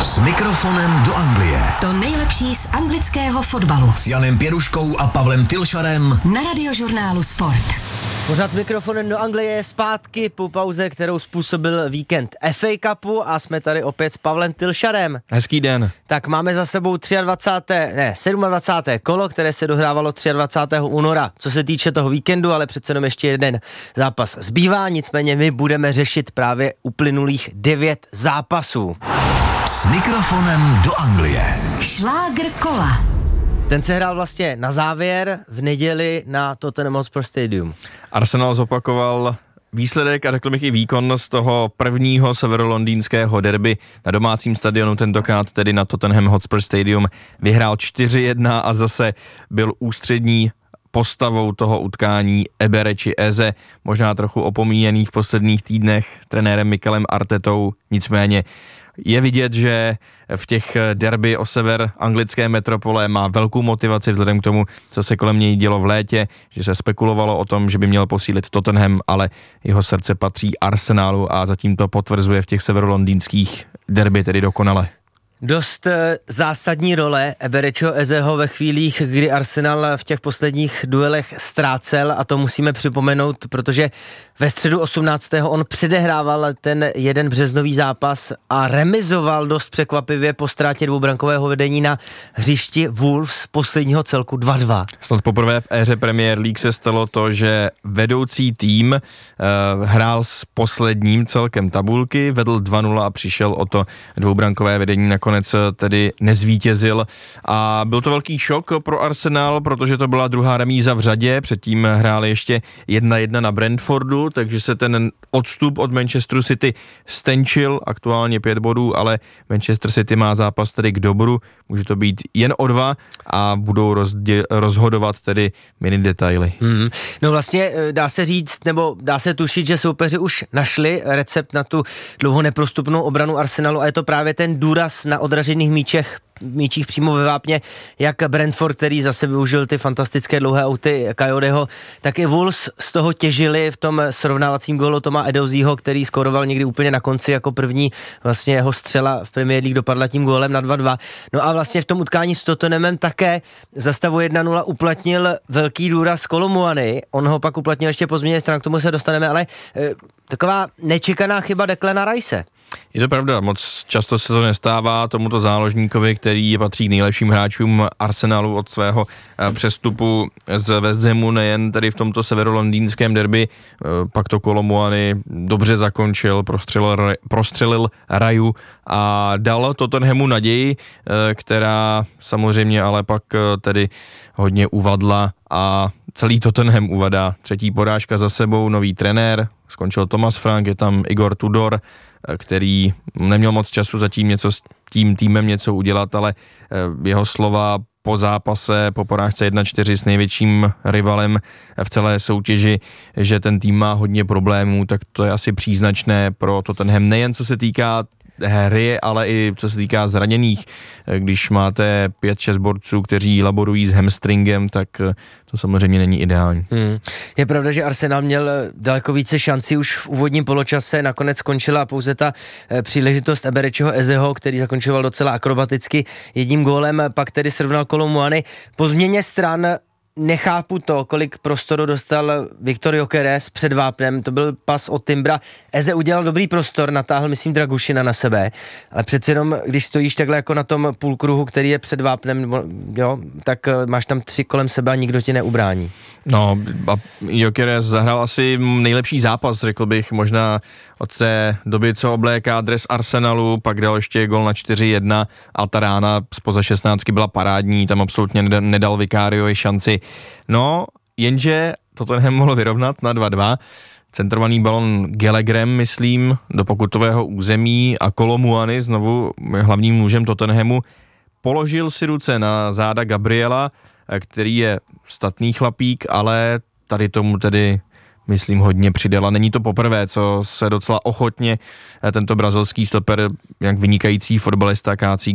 S mikrofonem do Anglie. To nejlepší z anglického fotbalu. S Janem Pěruškou a Pavlem Tylšarem. Na Radiožurnálu Sport. Pořád s mikrofonem do Anglie je zpátky po pauze, kterou způsobil víkend FA Cupu a jsme tady opět s Pavlem Tylšarem. Hezký den. Tak máme za sebou 27. kolo, které se dohrávalo 23. února. Co se týče toho víkendu, ale přece jenom ještě jeden zápas zbývá, nicméně my budeme řešit právě uplynulých 9 zápasů. S mikrofonem do Anglie. Šlágr kola. Ten se hrál vlastně na závěr v neděli na Tottenham Hotspur Stadium. Arsenal zopakoval výsledek a řekl bych i výkon z toho prvního severolondýnského derby na domácím stadionu, tentokrát tedy na Tottenham Hotspur Stadium. Vyhrál 4-1 a zase byl ústřední postavou toho utkání Eberechi Eze, možná trochu opomíjený v posledních týdnech trenérem Mikelem Artetou, nicméně je vidět, že v těch derby o sever anglické metropole má velkou motivaci vzhledem k tomu, co se kolem něj dělo v létě, že se spekulovalo o tom, že by měl posílit Tottenham, ale jeho srdce patří Arsenalu a zatím to potvrzuje v těch severolondýnských derby tedy dokonale. Dost zásadní role Eberechiho Ezeho ve chvílích, kdy Arsenal v těch posledních duelech ztrácel, a to musíme připomenout, protože ve středu 18. on předehrával ten jeden březnový zápas a remizoval dost překvapivě po ztrátě dvoubrankového vedení na hřišti Wolves posledního celku 2-2. Snad poprvé v éře Premier League se stalo to, že vedoucí tým hrál s posledním celkem tabulky, vedl 2-0 a přišel o to dvoubrankové vedení, nakonec tedy nezvítězil a byl to velký šok pro Arsenal, protože to byla druhá remíza v řadě, předtím hráli ještě 1-1 na Brentfordu, takže se ten odstup od Manchesteru City stenčil, aktuálně 5 bodů, ale Manchester City má zápas tedy k dobru, může to být jen o 2 a budou rozhodovat tedy mini detaily. No vlastně dá se říct, nebo dá se tušit, že soupeři už našli recept na tu dlouho neprostupnou obranu Arsenalu a je to právě ten důraz na odražených míčích přímo ve vápně, jak Brentford, který zase využil ty fantastické dlouhé auty Coyoteho, tak i Wolves z toho těžili v tom srovnávacím gólu Toma Edouziho, který skóroval někdy úplně na konci jako první, vlastně jeho střela v Premier League dopadla tím gólem na 2-2. No a vlastně v tom utkání s Tottenhamem také za stavu 1-0 uplatnil velký důraz Kolo Muani, on ho pak uplatnil ještě po změně stran, k tomu se dostaneme, ale taková nečekaná chyba Declana Rice. Je to pravda, moc často se to nestává tomuto záložníkovi, který patří k nejlepším hráčům Arsenalu od svého přestupu z West Hamu, nejen tedy v tomto severolondýnském derby, pak to Kolo Muani dobře zakončil, prostřelil Raju a dal Tottenhamu naději, která samozřejmě ale pak tedy hodně uvadla a celý Tottenham uvadá. Třetí porážka za sebou, nový trenér, skončil Thomas Frank, je tam Igor Tudor, který neměl moc času zatím něco s tím týmem něco udělat, ale jeho slova po zápase, po porážce 1-4 s největším rivalem v celé soutěži, že ten tým má hodně problémů, tak to je asi příznačné pro Tottenham, nejen co se týká hry, ale i co se týká zraněných. Když máte 5-6 borců, kteří laborují s hamstringem, tak to samozřejmě není ideální. Je pravda, že Arsenal měl daleko více šancí už v úvodním poločase, nakonec skončila pouze ta příležitost Eberechiho Ezeho, který zakončoval docela akrobaticky jedním gólem, pak tedy srovnal Kolo Muani. Po změně stran nechápu to, kolik prostoru dostal Viktor Gyökeres před vápnem, to byl pas od Timbra. Eze udělal dobrý prostor, natáhl, myslím, Dragušina na sebe, ale přece jenom, když stojíš takhle jako na tom půlkruhu, který je před vápnem, jo, tak máš tam 3 kolem sebe a nikdo ti neubrání. No a Gyökeres zahrál asi nejlepší zápas, řekl bych, možná od té doby, co obléká dres Arsenalu, pak dal ještě gol na 4-1 a ta rána spoza 16 byla parádní, tam absolutně nedal Vicariovi šanci. No, jenže Tottenham mohlo vyrovnat na 2-2, centrovaný balon Gallagherem, myslím, do pokutového území a Kolo Muani, znovu hlavním mužem Tottenhamu, položil si ruce na záda Gabriela, který je statný chlapík, ale tady tomu tedy myslím hodně přidala. Není to poprvé, co se docela ochotně tento brazilský stoper, jak vynikající fotbalista, kácí k zemi.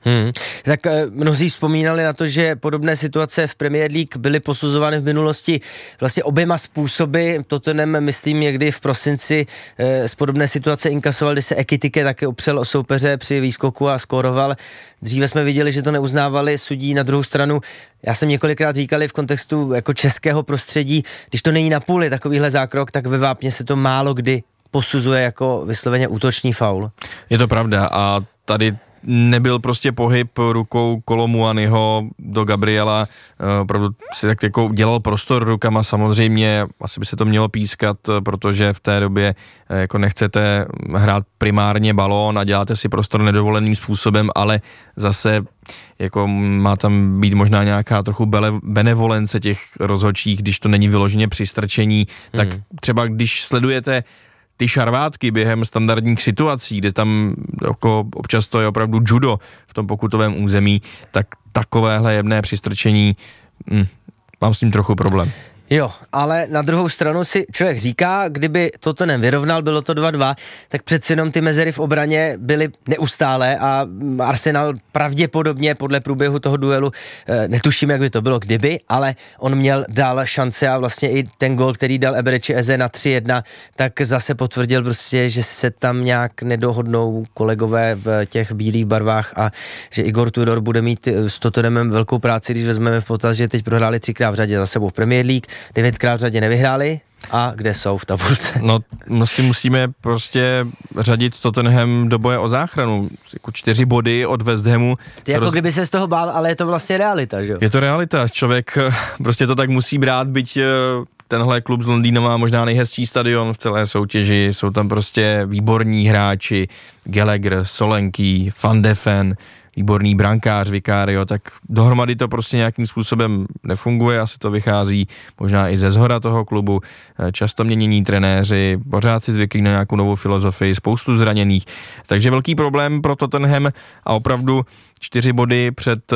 Tak mnozí vzpomínali na to, že podobné situace v Premier League byly posuzovány v minulosti vlastně oběma způsoby. Tottenham, myslím, někdy v prosinci z podobné situace inkasoval, kdy se Ekitike také opřel o soupeře při výskoku a skóroval. Dříve jsme viděli, že to neuznávali sudí. Na druhou stranu, já jsem několikrát říkali v kontextu jako českého prostředí, když to není na půli takovýhle zákrok, tak ve Vápně se to málo kdy posuzuje jako vysloveně útočný faul. Je to pravda a tady nebyl prostě pohyb rukou Kolomuaniho do Gabriela, opravdu si tak jako dělal prostor rukama, samozřejmě asi by se to mělo pískat, protože v té době jako nechcete hrát primárně balón a děláte si prostor nedovoleným způsobem, ale zase jako má tam být možná nějaká trochu benevolence těch rozhodčích, když to není vyloženě při strčení, tak třeba když sledujete ty šarvátky během standardních situací, kde tam jako občas to je opravdu judo v tom pokutovém území, tak takovéhle jemné přistrčení, mám s tím trochu problém. Jo, ale na druhou stranu si člověk říká, kdyby toto nevyrovnal, bylo to 2-2, tak přeci jenom ty mezery v obraně byly neustálé a Arsenal pravděpodobně podle průběhu toho duelu, netuším, jak by to bylo kdyby, ale on měl dál šance a vlastně i ten gól, který dal Eberechi Eze na 3-1, tak zase potvrdil prostě, že se tam nějak nedohodnou kolegové v těch bílých barvách a že Igor Tudor bude mít s Tottenhamem velkou práci, když vezmeme v potaz, že teď prohráli 3krát v řadě za sebou v Premier League, 9krát v řadě nevyhráli a kde jsou v tabulce? No, musíme prostě řadit Tottenham do boje o záchranu. Jako 4 body od West Hamu. Ty jako kdyby se z toho bál, ale je to vlastně realita, že jo? Je to realita. Člověk prostě to tak musí brát, byť tenhle klub z Londýna má možná nejhezčí stadion v celé soutěži. Jsou tam prostě výborní hráči, Gallagher, Solanke, Van de Ven, výborný brankář Vicario, tak dohromady to prostě nějakým způsobem nefunguje, asi to vychází možná i ze zhora toho klubu, často měnění trenéři, pořád si zvyklí na nějakou novou filozofii, spoustu zraněných, takže velký problém pro Tottenham a opravdu 4 body před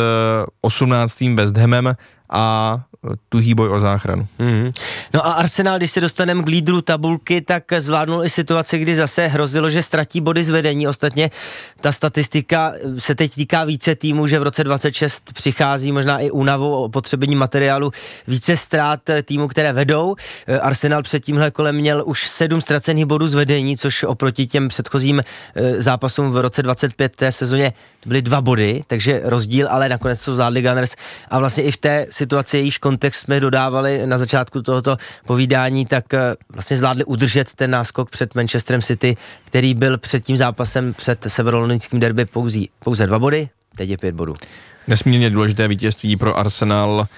18. West Hamem a tuhý boj o záchranu. No a Arsenal, když se dostaneme k lídru tabulky, tak zvládnul i situaci, kdy zase hrozilo, že ztratí body z vedení. Ostatně ta statistika se teď týká více týmů, že v roce 26 přichází možná i únavou o potřebení materiálu více ztrát týmů, které vedou. Arsenal před tímhle kolem měl už 7 ztracených bodů z vedení, což oproti těm předchozím zápasům v roce 25 té sezóně byly 2 body, takže rozdíl, ale nakonec to zvládli Gunners a vlastně i v té situaci, jejíž kontext jsme dodávali na začátku tohoto povídání, tak vlastně zvládli udržet ten náskok před Manchesterem City, který byl před tím zápasem před severolondýnským derby pouze 2 body, teď je 5 bodů. Nesmírně důležité vítězství pro Arsenal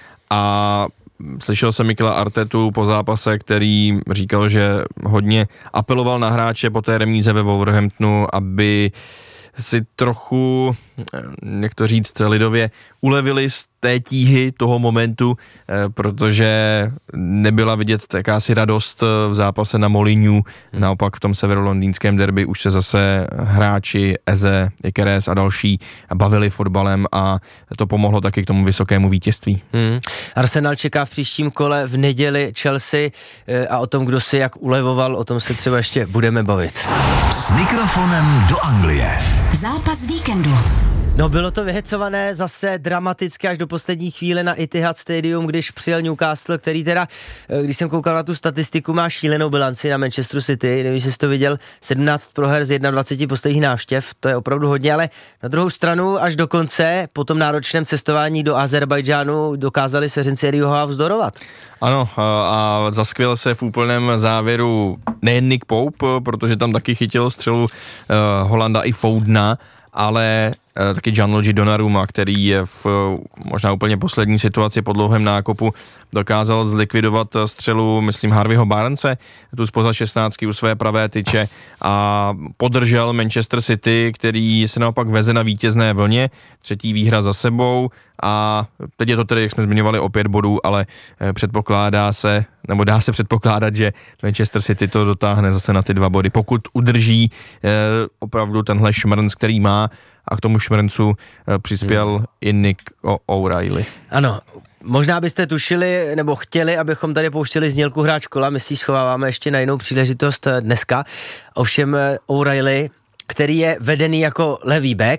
a slyšel jsem Mikela Artetu po zápase, který říkal, že hodně apeloval na hráče po té remíze ve Wolverhamptonu, aby si trochu, jak to říct lidově, ulevili z té tíhy toho momentu, protože nebyla vidět jakási radost v zápase na Molineux, naopak v tom severolondýnském derby už se zase hráči Eze, Ikeres a další bavili fotbalem a to pomohlo taky k tomu vysokému vítězství. Arsenal čeká v příštím kole v neděli Chelsea a o tom, kdo si jak ulevoval, o tom se třeba ještě budeme bavit. S mikrofonem do Anglie. Zápas víkendu. No bylo to vyhecované zase dramaticky až do poslední chvíle na Etihad Stadium, když přijel Newcastle, který teda, když jsem koukal na tu statistiku, má šílenou bilanci na Manchesteru City, nevím, jestli jsi to viděl, 17 proher z 21 posledních návštěv, to je opravdu hodně, ale na druhou stranu až do konce, po tom náročném cestování do Azerbajdžánu dokázali seřenci Eddieho Howe vzdorovat. Ano, a zaskvěl se v úplném závěru nejen Nick Pope, protože tam taky chytil střelu Holanda i Foudna, ale taky Gianluigi Donnarumma, který je v možná úplně poslední situaci po dlouhém nákopu dokázal zlikvidovat střelu, myslím, Harveyho Barnese, tu zpoza 16 u své pravé tyče a podržel Manchester City, který se naopak veze na vítězné vlně, 3. výhra za sebou a teď je to tedy, jak jsme zmiňovali, o 5 bodů, ale předpokládá se, nebo dá se předpokládat, že Manchester City to dotáhne zase na ty 2 body, pokud udrží opravdu tenhle šmrnc, který má, a k tomu šmrncu přispěl i Nick O'Reilly. Ano, možná byste tušili, nebo chtěli, abychom tady pouštěli znělku Hráč kola, my si ji schováváme ještě na jinou příležitost dneska. Ovšem O'Reilly, který je vedený jako levý back,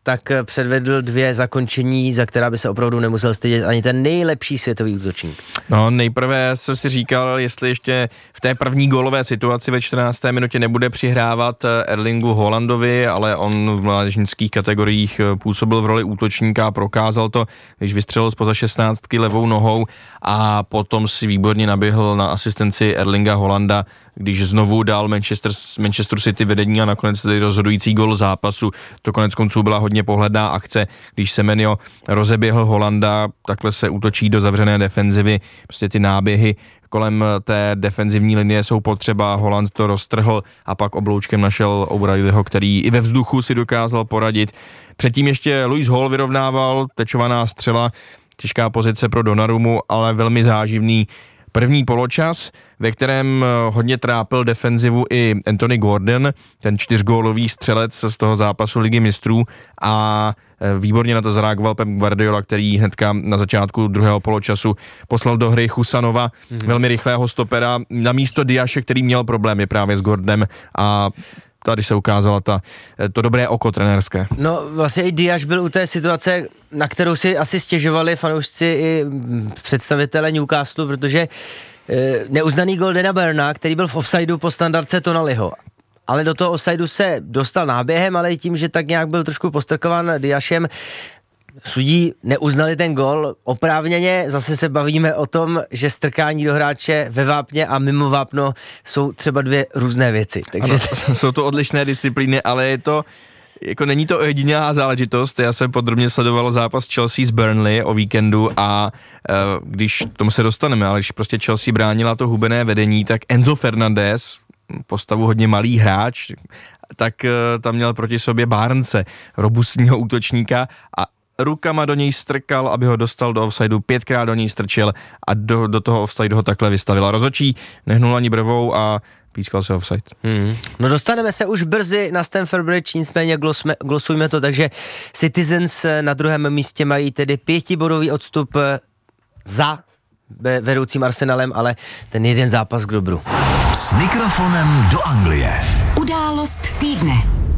tak předvedl 2 zakončení, za která by se opravdu nemusel stydět ani ten nejlepší světový útočník. No nejprve jsem si říkal, jestli ještě v té první gólové situaci ve 14. minutě nebude přihrávat Erlingu Haalandovi, ale on v mládežnických kategoriích působil v roli útočníka a prokázal to, když vystřelil zpoza 16 levou nohou a potom si výborně naběhl na asistenci Erlinga Haalanda, když znovu dal Manchester City vedení a nakonec tedy rozhodující gól zápasu. To konec konců byla hodně pohledná akce, když Semenyo rozeběhl Haalanda, takhle se útočí do zavřené defenzivy, prostě ty náběhy kolem té defenzivní linie jsou potřeba, Haaland to roztrhl a pak obloučkem našel O'Reillyho, který i ve vzduchu si dokázal poradit. Předtím ještě Lewis Hall vyrovnával, tečovaná střela, těžká pozice pro Donnarummu, ale velmi záživný první poločas, ve kterém hodně trápil defenzivu i Anthony Gordon, ten 4gólový střelec z toho zápasu Ligy mistrů a výborně na to zareagoval Pep Guardiola, který hnedka na začátku druhého poločasu poslal do hry Husanova, velmi rychlého stopera, na místo Diaše, který měl problémy právě s Gordonem a tady se ukázala to dobré oko trenérské. No vlastně i Diaš byl u té situace, na kterou si asi stěžovali fanoušci i představitele Newcastle, protože neuznaný gól Dana Burna, který byl v offsideu po standardce Tonaliho. Ale do toho offsideu se dostal náběhem, ale i tím, že tak nějak byl trošku postrkován Diašem, sudí neuznali ten gól oprávněně, zase se bavíme o tom, že strkání do hráče ve vápně a mimo vápno jsou třeba 2 různé věci. Takže ano, jsou to odlišné disciplíny, ale je to jako není to jediná záležitost. Já jsem podrobně sledoval zápas Chelsea s Burnley o víkendu a když tomu se dostaneme, ale když prostě Chelsea bránila to hubené vedení, tak Enzo Fernandez, postavu hodně malý hráč, tak tam měl proti sobě Barnese, robustního útočníka a rukama do něj strkal, aby ho dostal do offsideu, 5krát do něj strčil a do toho offsideu ho takhle vystavil. Rozhodčí nehnul ani brvou a pískal se offside. No dostaneme se už brzy na Stamford Bridge, nicméně glosujme to, takže Citizens na druhém místě mají tedy 5bodový odstup za vedoucím Arsenalem, ale ten jeden zápas k dobru. S mikrofonem do Anglie. Událost týdne.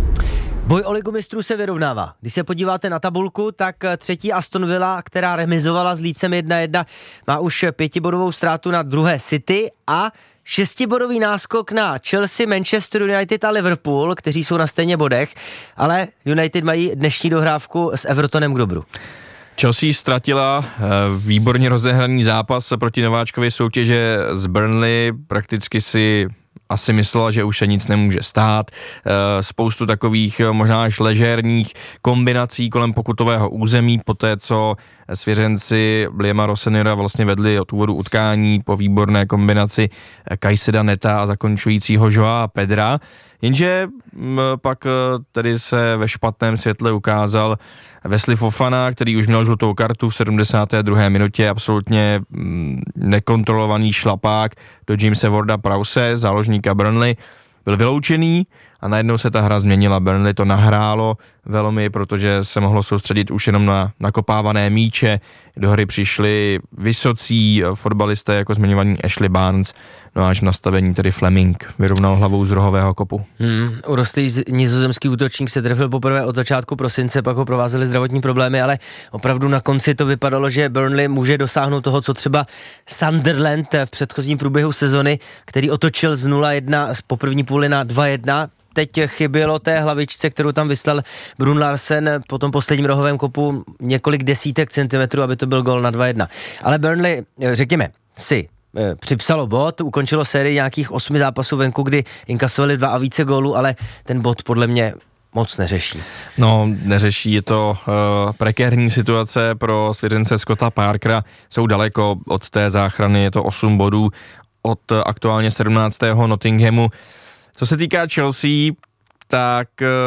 Boj o Ligu mistrů se vyrovnává. Když se podíváte na tabulku, tak 3. Aston Villa, která remizovala s Leedsem 1-1, má už 5bodovou ztrátu na druhé City a 6bodový náskok na Chelsea, Manchester United a Liverpool, kteří jsou na stejně bodech, ale United mají dnešní dohrávku s Evertonem k dobru. Chelsea ztratila výborně rozehraný zápas proti nováčkové soutěže z Burnley, prakticky si asi myslela, že už se nic nemůže stát. Spoustu takových možná až ležérních kombinací kolem pokutového území, poté co svěřenci Liama Rossonera vlastně vedli od úvodu utkání po výborné kombinaci Kaiseda Neta a zakončujícího Joaa Pedra. Jenže pak tedy se ve špatném světle ukázal Wesley Fofana, který už měl žlutou kartu v 72. minutě, absolutně nekontrolovaný šlapák do Jamesa Warda-Prowse, záložníka Burnley, byl vyloučený a najednou se ta hra změnila. Burnley to nahrálo velmi, protože se mohlo soustředit už jenom na nakopávané míče. Do hry přišli vysocí fotbalisté, jako zmiňovaný Ashley Barnes, no až v nastavení tedy Fleming vyrovnal hlavou z rohového kopu. Urostlý nizozemský útočník se trefil poprvé od začátku prosince, pak ho provázely zdravotní problémy, ale opravdu na konci to vypadalo, že Burnley může dosáhnout toho, co třeba Sunderland v předchozím průběhu sezony, který otočil z 0-1 po první půli na 2-1. Teď chybělo té hlavičce, kterou tam vyslal Brun Larsen po tom posledním rohovém kopu několik desítek centimetrů, aby to byl gól na 2-1. Ale Burnley, řekněme, si připsalo bod, ukončilo sérii nějakých 8 zápasů venku, kdy inkasovali 2 a více gólů, ale ten bod podle mě moc neřeší. No, neřeší, je to prekérní situace pro svěřence Scotta Parkera, jsou daleko od té záchrany, je to 8 bodů od aktuálně 17. Nottinghamu. Co se týká Chelsea, tak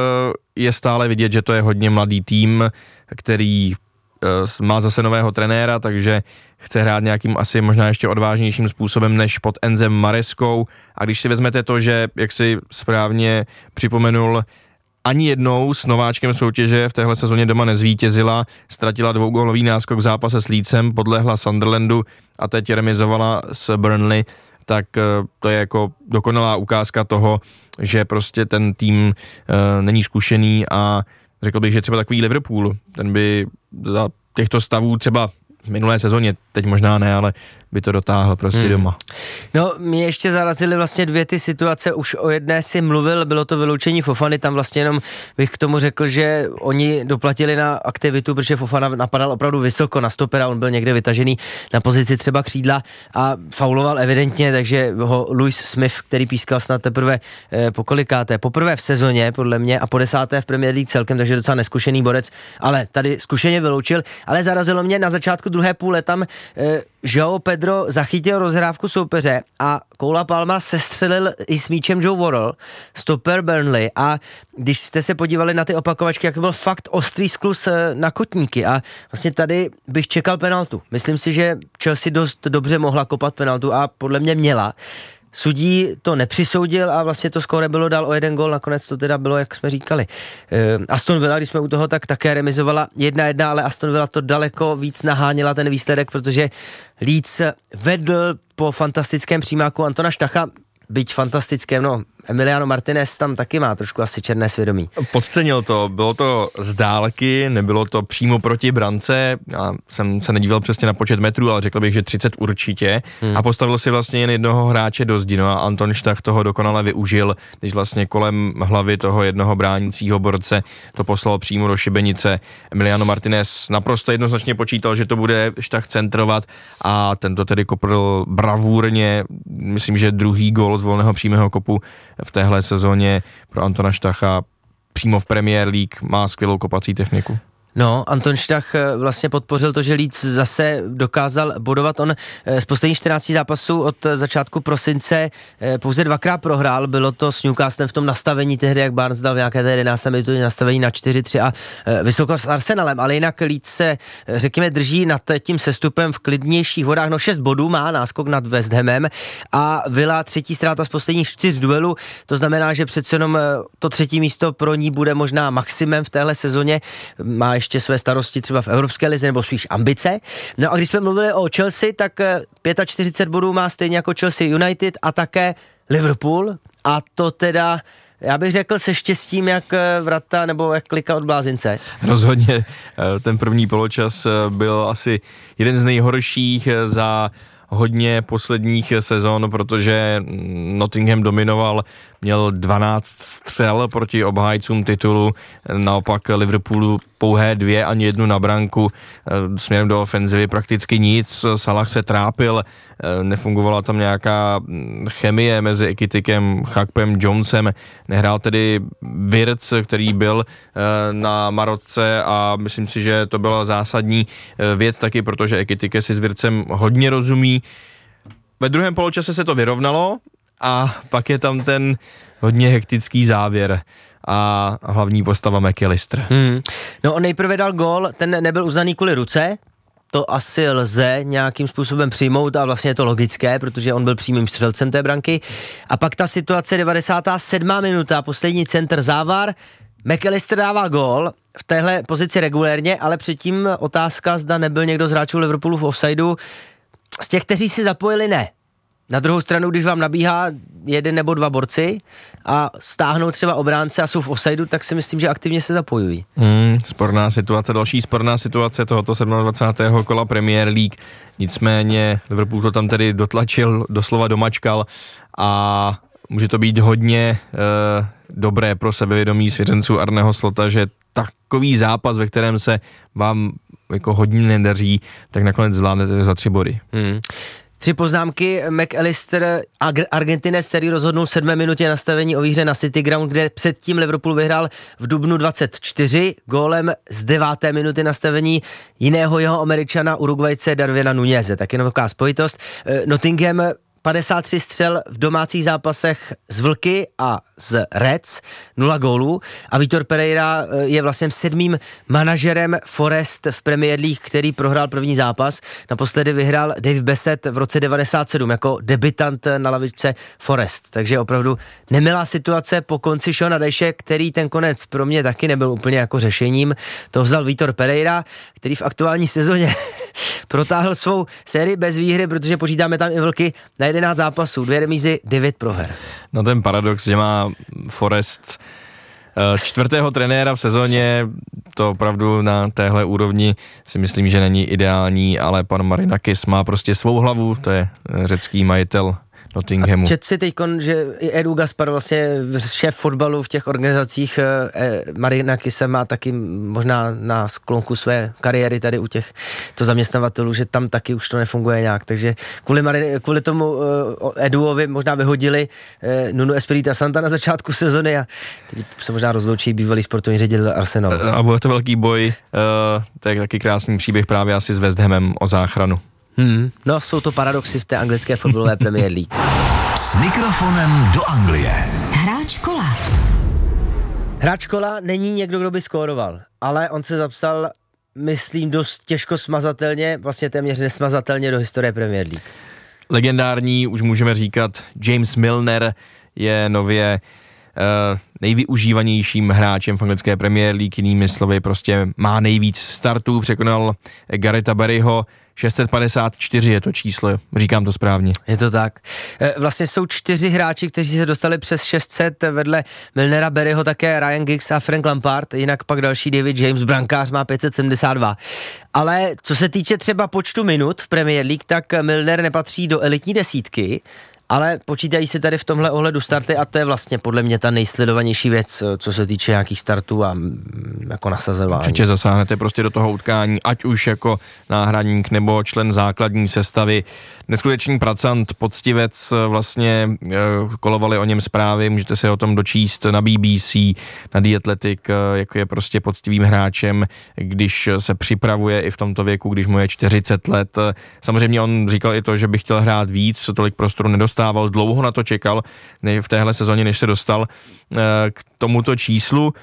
je stále vidět, že to je hodně mladý tým, který má zase nového trenéra, takže chce hrát nějakým asi možná ještě odvážnějším způsobem než pod Enzem Mareskou. A když si vezmete to, že, jak si správně připomenul, ani jednou s nováčkem soutěže v téhle sezóně doma nezvítězila, ztratila 2gólový náskok v zápase s Leedsem, podlehla Sunderlandu a teď remizovala s Burnley, tak to je jako dokonalá ukázka toho, že prostě ten tým není zkušený a řekl bych, že třeba takový Liverpool, ten by za těchto stavů třeba v minulé sezóně, teď možná ne, ale by to dotáhl prostě doma. No, mě ještě zarazily vlastně dvě ty situace, už o jedné si mluvil, bylo to vyloučení Fofany, tam vlastně jenom bych k tomu řekl, že oni doplatili na aktivitu, protože Fofana napadal opravdu vysoko na stopera, on byl někde vytažený na pozici třeba křídla a fauloval evidentně, takže ho Louis Smith, který pískal snad teprve poprvé v sezóně, podle mě, a po 10. v Premier League celkem, takže docela neskušený borec, ale tady zkušeně vyloučil, ale zarazilo mě na začátku druhé půle tam João Pedro zachytil rozhrávku soupeře a Koula Palma sestřelil i s míčem Joe Worrell, stoper Burnley, a když jste se podívali na ty opakovačky, jak byl fakt ostrý skluz na kotníky a vlastně tady bych čekal penaltu. Myslím si, že Chelsea dost dobře mohla kopat penaltu a podle mě měla. Sudí to nepřisoudil a vlastně to skóre bylo dál o 1 gól, nakonec to teda bylo, jak jsme říkali. Aston Villa, když jsme u toho, tak také remizovala 1-1, ale Aston Villa to daleko víc naháněla ten výsledek, protože Leeds vedl po fantastickém přímáku Antona Štacha, byť fantastickém, no, Emiliano Martinez tam taky má trošku asi černé svědomí. Podcenil to, bylo to z dálky, nebylo to přímo proti brance, já jsem se nedíval přesně na počet metrů, ale řekl bych, že 30 určitě, a postavil si vlastně jen jednoho hráče do zdi, no a Anton Štach toho dokonale využil, když vlastně kolem hlavy toho jednoho bránícího borce to poslal přímo do šibenice. Emiliano Martinez naprosto jednoznačně počítal, že to bude Štach centrovat a tento tedy kopl bravurně, myslím, že druhý gól z volného přímého kopu v téhle sezóně pro Antona Štacha přímo v Premier League, má skvělou kopací techniku. No, Anton Štach vlastně podpořil to, že Leeds zase dokázal bodovat. On z posledních 14 zápasů od začátku prosince pouze 2krát prohrál, bylo to s Newcastlem v tom nastavení tehdy, jak Barnes dal v nějaké té 11. minutě nastavení na 4-3 a vysoko s Arsenalem, ale jinak Leeds se, řekněme, drží nad tím sestupem v klidnějších vodách, no 6 bodů má náskok nad West Hamem a Villa 3. ztráta z posledních 4 duelů, to znamená, že přece jenom to 3. místo pro ní bude možná maximum v téhle sezóně, má ještě své starosti třeba v Evropské lize nebo spíš ambice. No a když jsme mluvili o Chelsea, tak 45 bodů má stejně jako Chelsea United a také Liverpool a to teda, já bych řekl, se štěstím jak vrata nebo jak klika od blázince. Rozhodně ten první poločas byl asi jeden z nejhorších za hodně posledních sezon, protože Nottingham dominoval, měl 12 střel proti obhájcům titulu, naopak Liverpoolu pouhé 2, ani 1 na branku, směrem do ofenzivy prakticky nic, Salah se trápil, nefungovala tam nějaká chemie mezi Ekitikem, Chakpem, Jonesem, nehrál tedy Wirtz, který byl na Marotce a myslím si, že to byla zásadní věc taky, protože Ekitike si s Wirtzem hodně rozumí. Ve druhém poločase se to vyrovnalo a pak je tam ten hodně hektický závěr a hlavní postava McAllister. No on nejprve dal gól, ten nebyl uznaný kvůli ruce, to asi lze nějakým způsobem přijmout a vlastně je to logické, protože on byl přímým střelcem té branky. A pak ta situace 97. minuta, poslední center závar, McAllister dává gól v téhle pozici regulérně, ale předtím otázka, zda nebyl někdo z hráčů Liverpoolu v offsideu. Z těch, kteří si zapojili, ne. Na druhou stranu, když vám nabíhá 1 nebo 2 borci a stáhnou třeba obránce a jsou v offsideu, tak si myslím, že aktivně se zapojují. Sporná situace, další sporná situace tohoto 27. kola Premier League. Nicméně Liverpool to tam tedy dotlačil, doslova domačkal a může to být hodně dobré pro sebevědomí svěřenců Arneho Slota, že takový zápas, ve kterém se vám jako hodně nedaří, tak nakonec zvládnete za 3 body. 3 poznámky. McAllister, Argentinec, který rozhodnul v 7. minutě nastavení o výhře na City Ground, kde předtím Liverpool vyhrál v dubnu 24 gólem z 9. minuty nastavení jiného jeho Američana, Uruguajce Darwina Núñeze. Tak jenom taková spojitost. Nottingham 53 střel v domácích zápasech z Vlky a z Reds, 0 gólů a Vitor Pereira je vlastně 7. manažerem Forest v Premier League, který prohrál první zápas. Naposledy vyhrál Dave Bassett v roce 97 jako debutant na lavičce Forest. Takže opravdu nemilá situace po konci Shona Dyche, který ten konec pro mě taky nebyl úplně jako řešením. To vzal Vitor Pereira, který v aktuální sezóně protáhl svou sérii bez výhry, protože počítáme tam i Vlky na 11 zápasů, 2 remízy, 9 proher. No ten paradox, že má Forest čtvrtého trenéra v sezóně, to opravdu na téhle úrovni si myslím, že není ideální, ale pan Marinakis má prostě svou hlavu, to je řecký majitel Nottinghamu. Čet si teďkon, že i Edu Gaspar, vlastně šéf fotbalu v těch organizacích Marinakise má taky možná na sklonku své kariéry tady u těchto zaměstnavatelů, že tam taky už to nefunguje nějak, takže kvůli tomu Eduovi možná vyhodili Nuno Espirita Santa na začátku sezony a teď se možná rozloučí bývalý sportovní ředitel Arsenalu. A bude to velký boj, to je taky krásný příběh právě asi s West Hamem o záchranu. No, jsou to paradoxy v té anglické fotbalové Premier League. S mikrofonem do Anglie. Hráč kola. Hráč kola není někdo, kdo by skóroval, ale on se zapsal, myslím, dost těžko smazatelně, vlastně téměř nesmazatelně do historie Premier League. Legendární, už můžeme říkat, James Milner je nově nejvyužívanějším hráčem v anglické Premier League, jinými slovy prostě má nejvíc startů, překonal Gareta Barryho, 654 je to číslo, říkám to správně. Je to tak. Vlastně jsou 4 hráči, kteří se dostali přes 600, vedle Milnera, Barryho také Ryan Giggs a Frank Lampard, jinak pak další David James, brankář, má 572. Ale co se týče třeba počtu minut v Premier League, tak Milner nepatří do elitní desítky, ale počítají se tady v tomhle ohledu starty a to je vlastně podle mě ta nejsledovanější věc, co se týče nějakých startů a jako nasazování. Určitě zasáhnete prostě do toho utkání, ať už jako náhradník nebo člen základní sestavy. Neskutečný pracant, poctivec, vlastně kolovali o něm zprávy, můžete se o tom dočíst na BBC, na The Athletic, jako je prostě poctivým hráčem, když se připravuje i v tomto věku, když mu je 40 let. Samozřejmě on říkal i to, že by chtěl hrát víc, tolik prostoru nedostával, dlouho na to čekal v téhle sezóně, než se dostal k tomuto číslu,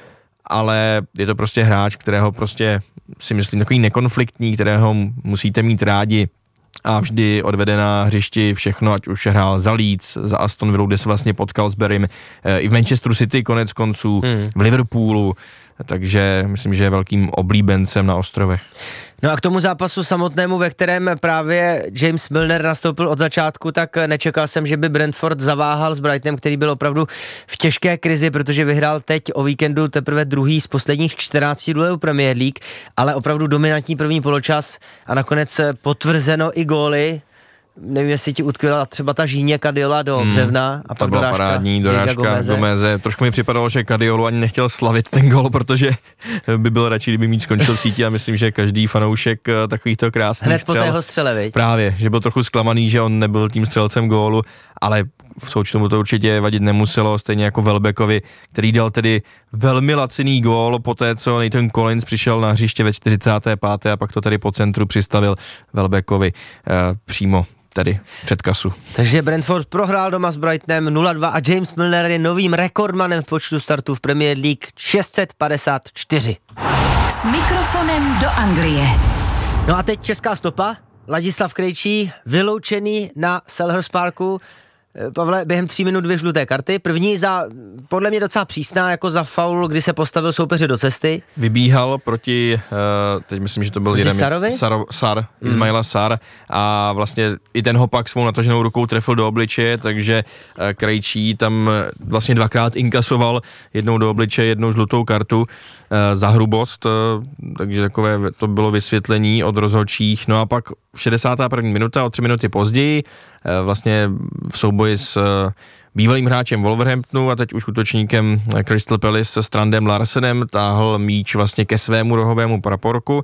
ale je to prostě hráč, kterého prostě si myslím takový nekonfliktní, kterého musíte mít rádi a vždy odvede na hřišti všechno, ať už hrál za Leeds, za Aston Villa, kde se vlastně potkal s Barrym, i v Manchesteru City konec konců, v Liverpoolu, takže myslím, že je velkým oblíbencem na ostrovech. No a k tomu zápasu samotnému, ve kterém právě James Milner nastoupil od začátku, tak nečekal jsem, že by Brentford zaváhal s Brightonem, který byl opravdu v těžké krizi, protože vyhrál teď o víkendu teprve druhý z posledních 14 duelů Premier League, ale opravdu dominantní první poločas a nakonec potvrzeno i góly. Nevím, jestli ti utkvěla třeba ta Žíně Kadiola do břevna a pak dorážka, parádní dorážka Gomeze. Trošku mi připadalo, že Kadiolu ani nechtěl slavit ten gól, protože by byl radši, kdyby míč skončil v síti a myslím, že každý fanoušek takovýchto krásných hned střel. Hned po tého střele, viď? Právě, že byl trochu zklamaný, že on nebyl tím střelcem gólu, ale v součtu mu to určitě vadit nemuselo, stejně jako Welbeckovi, který dal tedy velmi laciný gól po té, co Nathan Collins přišel na hřiště ve 45. a pak to tady po centru přistavil Welbeckovi přímo tady před kasu. Takže Brentford prohrál doma s Brightonem 0-2 a James Milner je novým rekordmanem v počtu startů v Premier League 654. S mikrofonem do Anglie. No a teď česká stopa. Ladislav Krejčí vyloučený na Selhurst Parku. Pavle, během 3 minut 2 žluté karty. První za, podle mě docela přísná, jako za faul, kdy se postavil soupeři do cesty. Vybíhal proti, teď myslím, že to byl Ismaila Sar a vlastně i ten hopak svou nataženou rukou trefil do obličeje, takže Krejčí tam vlastně 2krát inkasoval, jednou do obličeje, jednou žlutou kartu za hrubost, takže takové to bylo vysvětlení od rozhodčích. No a pak 61. minuta, o 3 minuty později, vlastně v souboji s bývalým hráčem Wolverhamptonu a teď už útočníkem Crystal Palace s Trandem Larsenem táhl míč vlastně ke svému rohovému praporku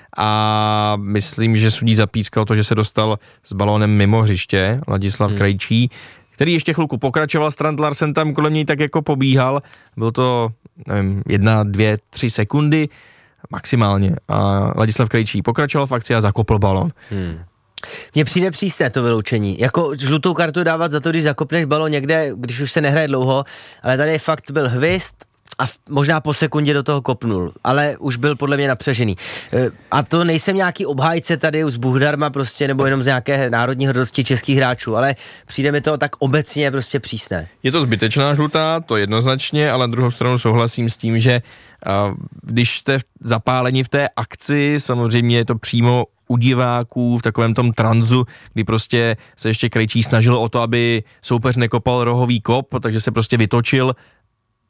a myslím, že sudí zapískal to, že se dostal s balónem mimo hřiště, Ladislav Krejčí, který ještě chvilku pokračoval, Strand Larsen tam kolem něj tak jako pobíhal, byl to, nevím, 1, 2, 3 sekundy maximálně a Ladislav Krejčí pokračoval v akci a zakopl balón. Mně přijde přísné to vyloučení. Jako žlutou kartu dávat za to, když zakopneš balón někde, když už se nehraje dlouho, ale tady fakt byl hvist a možná po sekundě do toho kopnul, ale už byl podle mě napřežený. A to nejsem nějaký obhájce tady z Buchdarma prostě, nebo jenom z nějaké národní hrdosti českých hráčů, ale přijde mi to tak obecně prostě přísné. Je to zbytečná žlutá, to jednoznačně, ale na druhou stranu souhlasím s tím, že když jste zapáleni v té akci, samozřejmě je to přímo u diváků v takovém tom tranzu, kdy prostě se ještě Krejčí snažil o to, aby soupeř nekopal rohový kop, takže se prostě vytočil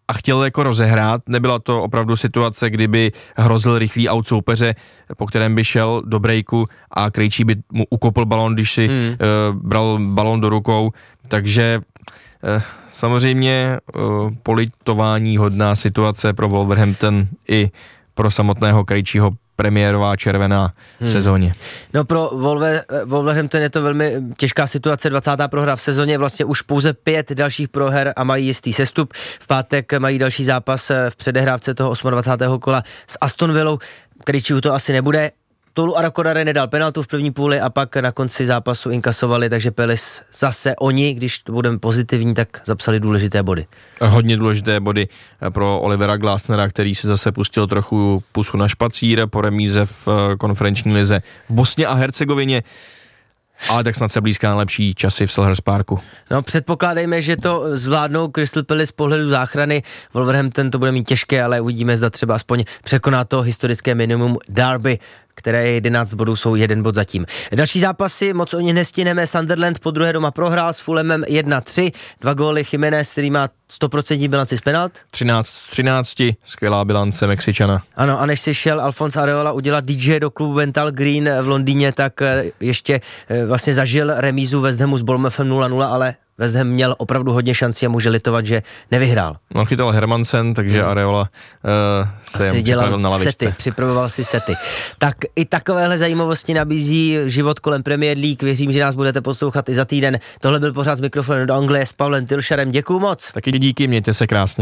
a chtěl jako rozehrát. Nebyla to opravdu situace, kdyby hrozil rychlý out soupeře, po kterém by šel do breaku a Krejčí by mu ukopl balón, když si bral balón do rukou. Takže samozřejmě politování hodná situace pro Wolverhampton i pro samotného Krejčího, premiérová červená v sezóně. No pro Wolverhampton je to velmi těžká situace, 20. prohra v sezóně, vlastně už pouze 5 dalších proher a mají jistý sestup. V pátek mají další zápas v předehrávce toho 28. kola s Aston Villou. Krejčího to asi nebude. Tolu Arakodare nedal penaltu v první půli a pak na konci zápasu inkasovali, takže Palace zase oni, když to budeme pozitivní, tak zapsali důležité body. Hodně důležité body pro Olivera Glasnera, který si zase pustil trochu pusu na špacír po remíze v konferenční lize v Bosně a Hercegovině. Ale tak snad se blízká na lepší časy v Selhurst Parku. No předpokládejme, že to zvládnou Crystal Palace z pohledu záchrany. Wolverhampton to bude mít těžké, ale uvidíme, zda třeba aspoň překoná to historické minimum Derby, které je 11 bodů, jsou 1 bod zatím. Další zápasy, moc o ně nestíneme. Sunderland po druhé doma prohrál s Fulhamem 1-3, 2 góly Jiménez, který má 100% bilanci z penalt. 13-13, skvělá bilance Mexičana. Ano, a než si šel Alphonse Areola udělat DJ do klubu Bental Green v Londýně, tak ještě vlastně zažil remízu West Hamu s Bournemouthem 0-0, ale West Ham měl opravdu hodně šancí a může litovat, že nevyhrál. No, chytal Hermansen, takže Areola se jim připravil na lavičce. Sety, připravoval si sety. Tak i takovéhle zajímavosti nabízí život kolem Premier League. Věřím, že nás budete poslouchat i za týden. Tohle byl pořád z Mikrofonu do Anglie s Pavlem Tilšarem. Děkuju moc. Taky díky, mějte se krásně.